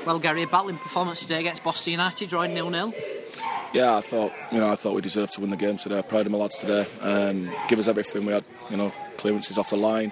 Well, Gary, a battling performance today against Boston United, drawing 0-0. Yeah, I thought we deserved to win the game today. Proud of my lads today. Give us everything. We had, clearances off the line.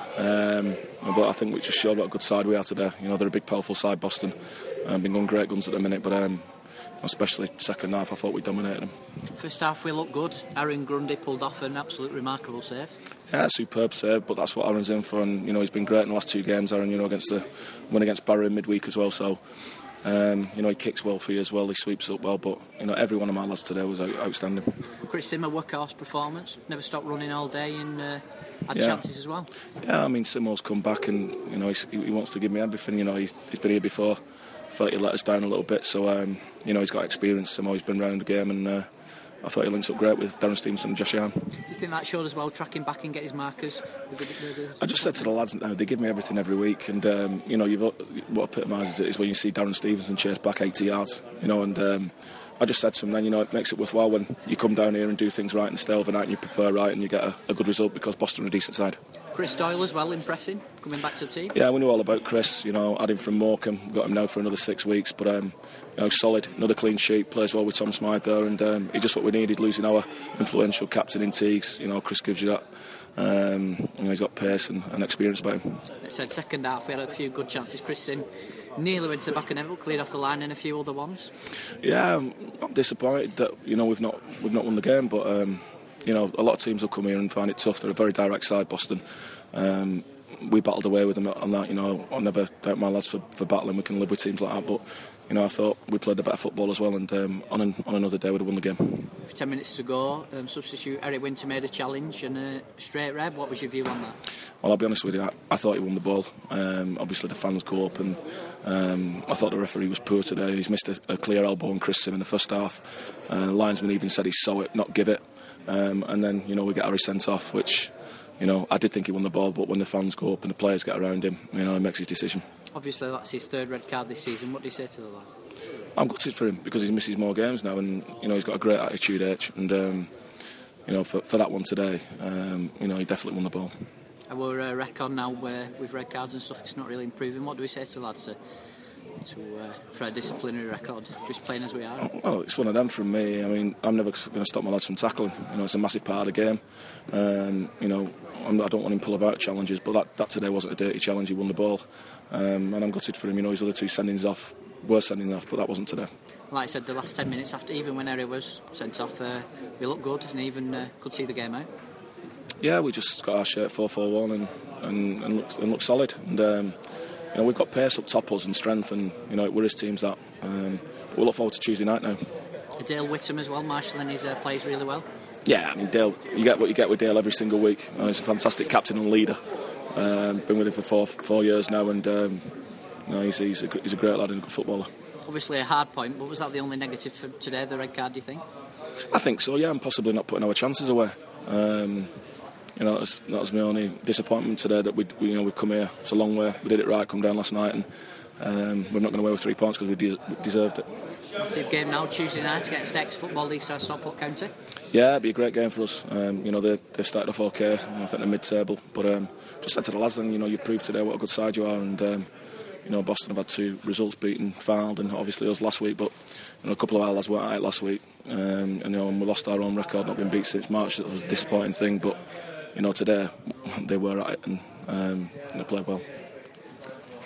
But I think we just showed what a good side we are today. They're a big, powerful side, Boston. Been going great guns at the minute, but especially second half, I thought we dominated them. First half, we looked good. Aaron Grundy pulled off an absolutely remarkable save. Yeah, superb save, but that's what Aaron's in for. And he's been great in the last 2 games. Aaron, against the win against Barrow in midweek as well. So. He kicks well for you as well, he sweeps up well, but every one of my lads today was outstanding. Chris Simmer, workhorse performance, never stopped running all day and had chances as well. Yeah, Simmer's come back and he wants to give me everything. He's been here before, thought he let us down a little bit, so he's got experience. Simmer's been round the game and I thought he links up great with Darren Stevenson and Josh Young. Do you think that showed as well, tracking back and get his markers? I just said to the lads now, they give me everything every week, and what epitomises it is when you see Darren Stevenson chase back 80 yards, and I just said to him then, it makes it worthwhile when you come down here and do things right and stay overnight and you prepare right and you get a good result because Boston are a decent side. Chris Doyle as well, impressing, coming back to the team. Yeah, we know all about Chris. Had him from Morecambe, got him now for another 6 weeks. But solid, another clean sheet, plays well with Tom Smythe there, and he's just what we needed. Losing our influential captain in Teagues, Chris gives you that. He's got pace and experience about him. It said second half we had a few good chances. Chris nearly went to the back and never cleared off the line, and a few other ones. Yeah, I'm disappointed that we've not won the game, but. A lot of teams will come here and find it tough. They're a very direct side, Boston. We battled away with them on that. I never doubt my lads for battling. We can live with teams like that. But I thought we played the better football as well. And on another day, we'd have won the game. 10 minutes to go, substitute Eric Winter made a challenge and a straight red. What was your view on that? Well, I'll be honest with you. I thought he won the ball. Obviously, the fans go up, and I thought the referee was poor today. He's missed a clear elbow on Chris Sim in the first half. Linesman even said he saw it, not give it. And then we get Harry sent off, which I did think he won the ball, but when the fans go up and the players get around him, he makes his decision. Obviously that's his 3rd red card this season. What do you say to the lad? I'm gutted for him because he misses more games now, and he's got a great attitude, and for that one today, he definitely won the ball. Our record now with red cards and stuff, it's not really improving. What do we say to the lads for a disciplinary record, just playing as we are? Well, it's one of them from me. I'm never going to stop my lads from tackling. It's a massive part of the game. I don't want him to pull about challenges, but that today wasn't a dirty challenge. He won the ball, and I'm gutted for him. His other 2 sendings off were sending off, but that wasn't today. Like I said, the last 10 minutes after, even when Eric was sent off, we looked good and even could see the game out. Yeah, we just got our shirt 4-4-1 and looked solid. And we've got pace up top us and strength, and we're his teams that. But we'll look forward to Tuesday night now. Dale Whittam as well, marshalling his plays really well. Yeah, Dale, you get what you get with Dale every single week. He's a fantastic captain and leader. Been with him for 4 years now, and he's a great lad and a good footballer. Obviously a hard point, but was that the only negative for today, the red card, do you think? I think so, yeah, and possibly not putting our chances away. That was my only disappointment today, that we've come here. It's a long way. We did it right, come down last night, and we're not going away with 3 points because we deserved it. Massive game now, Tuesday night, against ex-Football League side Stockport County. Yeah, it'd be a great game for us. They've started off okay. I think they're mid-table, but just said to the lads, then you've proved today what a good side you are, and Boston have had 2 results beaten, Fylde, and obviously us last week, but a couple of our lads weren't out last week, and we lost our own record, not been beat since March. That was a disappointing thing, but today they were at it, and they played well.